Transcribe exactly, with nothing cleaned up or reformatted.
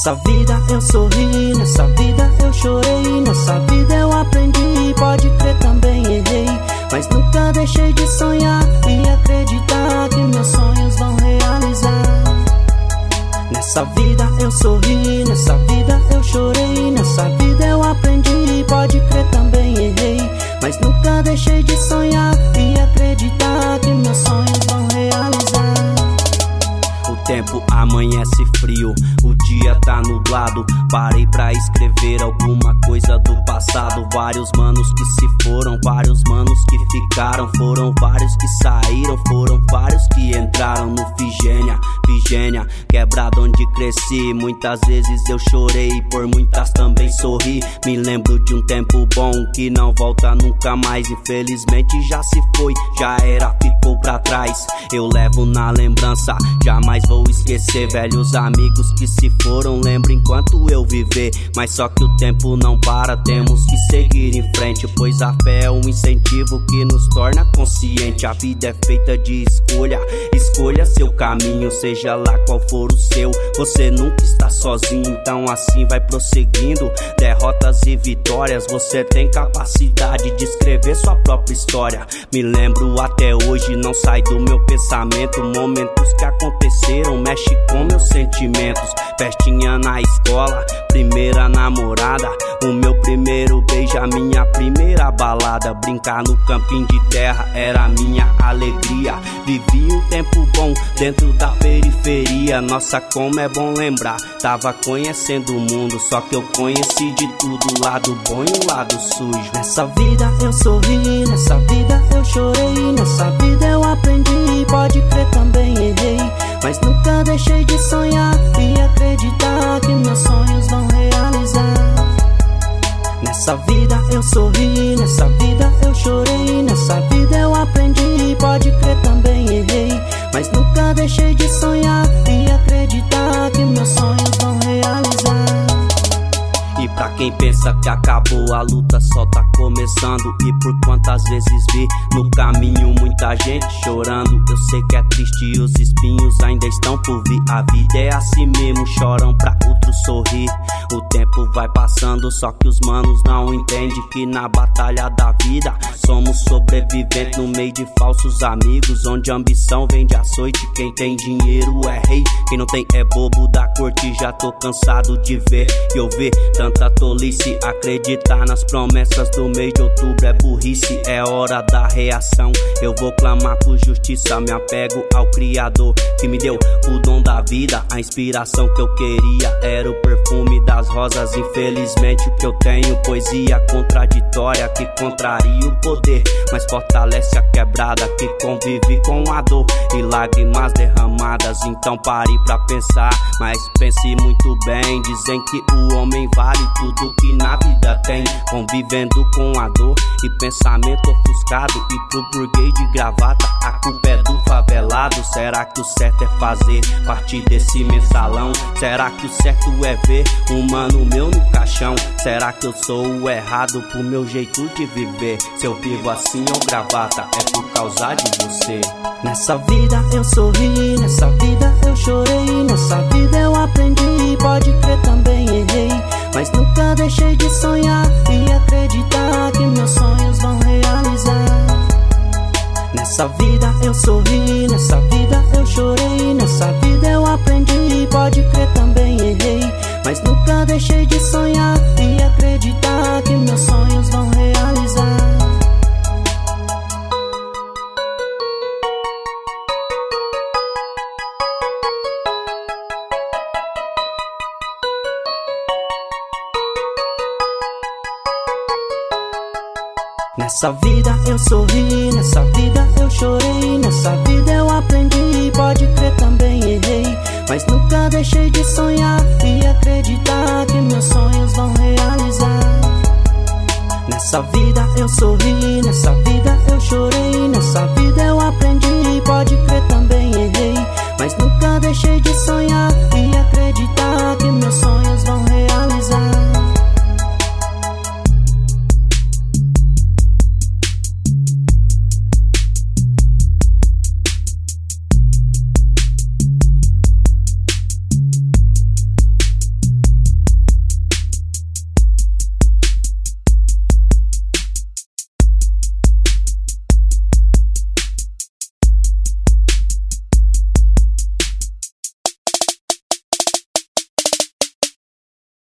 Nessa vida eu sorri, nessa vida eu chorei, nessa vida eu aprendi, pode crer também errei, mas nunca deixei de sonhar e acreditar que meus sonhos vão realizar. Nessa vida eu sorri, nessa vida eu chorei, nessa vida eu aprendi, pode crer também errei, mas nunca deixei de sonhar e acreditar que meus sonhos vão realizar. O tempo amanhece frio, o dia tá nublado. Parei pra escrever alguma coisa do passado. Vários manos que se foram, vários manos que ficaram. Foram vários que saíram, foram vários que entraram no Figênia. Figênia, quebrado onde cresci. Muitas vezes eu chorei, por muitas também sorri. Me lembro de um tempo bom que não volta nunca mais. Infelizmente já se foi, já era, ficou pra trás. Eu levo na lembrança, jamais vou esquecer. Velhos amigos que se foram, lembro enquanto eu viver. Mas só que o tempo não para, temos que seguir em frente, pois a fé é um incentivo que nos torna consciente. A vida é feita de escolha, escolha seu caminho, seja lá qual for o seu. Você nunca está sozinho, então assim vai prosseguindo. Derrotas e vitórias, você tem capacidade de escrever sua própria história. Me lembro até hoje, não sai do meu pensamento. Momentos que aconteceram, mexe com meus sentimentos. Festinha na escola, primeira namorada, o meu primeiro beijo, a minha primeira balada. Brincar no campinho de terra era a minha alegria. Vivi um tempo bom dentro da periferia. Nossa, como é bom lembrar, tava conhecendo o mundo, só que eu conheci de tudo, o lado bom e o lado sujo. Nessa vida eu sorri, nessa vida eu chorei, nessa vida eu aprendi, pode crer também errei, mas nunca deixei de sonhar e acreditar que meus sonhos vão realizar. Nessa vida eu sorri, nessa vida eu chorei, nessa vida eu aprendi, pode crer também errei, mas nunca deixei de sonhar e acreditar que meus sonhos vão realizar. E pra quem pensa que acabou, a luta só tá começando. E por quantas vezes vi no caminho muita gente chorando. Eu sei que é triste e os espinhos ainda estão por vir. A vida é assim mesmo, choram pra outros sorrir. O tempo vai passando, só que os manos não entendem que na batalha da vida somos sobreviventes no meio de falsos amigos, onde a ambição vem de açoite. Quem tem dinheiro é rei, quem não tem é bobo da corte. Já tô cansado de ver e ouvir tanta tolice. Acreditar nas promessas do mês de outubro é burrice. É hora da reação, eu vou clamar por justiça. Me apego ao Criador que me deu o dom da vida. A inspiração que eu queria era o perfume das rosas. Infelizmente o que eu tenho, poesia contraditória que contraria o poder, mas fortalece a quebrada que convive com a dor e lágrimas derramadas. Então pare pra pensar, mas pense muito bem. Dizem que o homem vale tudo que na vida tem, convivendo com a dor e pensamento ofuscado. E pro burguês de gravata a culpa é do favelado. Será que o certo é fazer parte desse mensalão? Será que o certo é ver um mano meu no caixão? Será que eu sou o errado pro meu jeito de viver? Se eu vivo assim ou gravata, é por causa de você. Nessa vida eu sorri, nessa vida eu chorei, nessa vida eu aprendi, pode crer também errei, mas nunca deixei de sonhar e acreditar que meus sonhos vão realizar. Nessa vida eu sorri, nessa vida eu chorei, nessa vida eu aprendi, pode crer também errei, mas nunca deixei de sonhar e acreditar que meus sonhos vão realizar. Nessa vida eu sorri, nessa vida eu chorei, nessa vida eu aprendi, pode crer também errei, mas nunca deixei de sonhar e acreditar que meus sonhos vão realizar. Nessa vida eu sorri, nessa vida eu chorei, nessa vida eu aprendi, pode crer também errei, mas nunca deixei de sonhar